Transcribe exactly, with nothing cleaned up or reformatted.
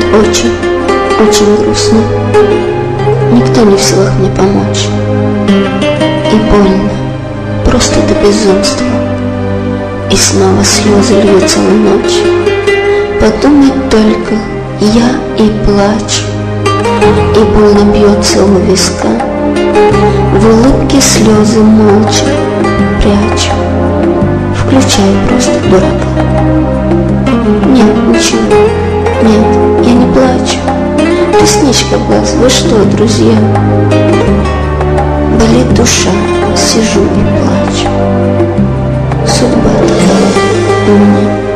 Очень, очень грустно. Никто не в силах мне помочь. И больно, просто до безумства. И снова слезы лью целую ночь. Подумать только, я и плачу, и больно бьется у виска. В улыбке слезы молча прячу. Включаю просто дурака. Нет, ничего, нет, я не плачу. Ресничка в глаз, вы что, друзья? Болит душа, сижу и плачу. Судьба такая у меня.